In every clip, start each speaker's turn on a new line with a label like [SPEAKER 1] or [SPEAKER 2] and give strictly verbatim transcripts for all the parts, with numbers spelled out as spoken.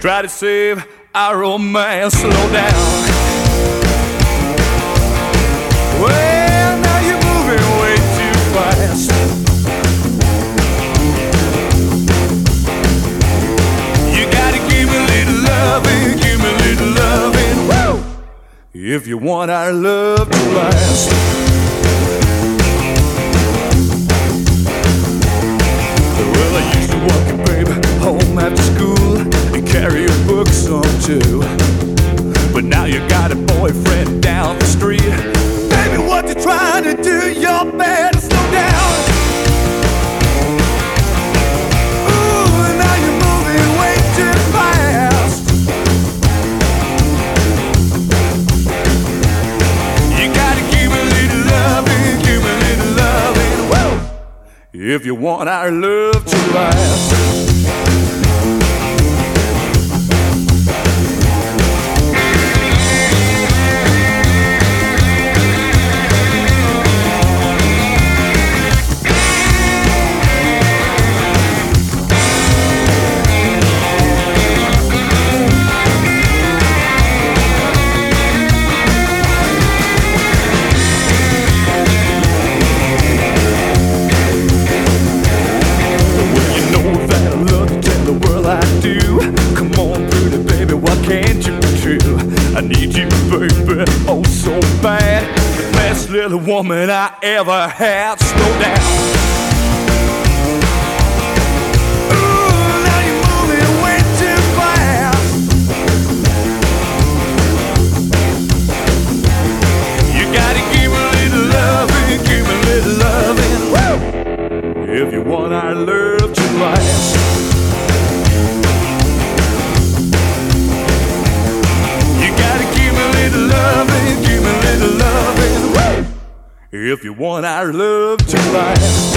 [SPEAKER 1] Try to save our romance, slow down. Well, now you're moving way too fast. You gotta give me a little loving, give me a little loving, woo! If you want our love to last. Well, I used to walk you, baby, home after school and carry your books home too. But now you got a boyfriend down the street. Baby, what you trying to do? You're better slow down. Ooh, now you're moving way too fast. You gotta give me a little loving, give me a little loving, woo! If you want our love to last. Can't you be true? I need you, baby, oh so bad. The best little woman I ever had. Slow down. Ooh, now you're moving way too fast. You gotta give me a little loving, give me a little loving, woo! If you want our love to last. Loving, give me a little loving, woo! If you want our love to last.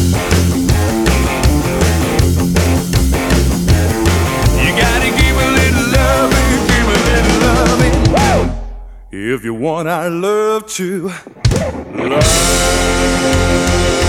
[SPEAKER 1] You gotta give me a little loving, give me a little loving, woo! If you want our love to last.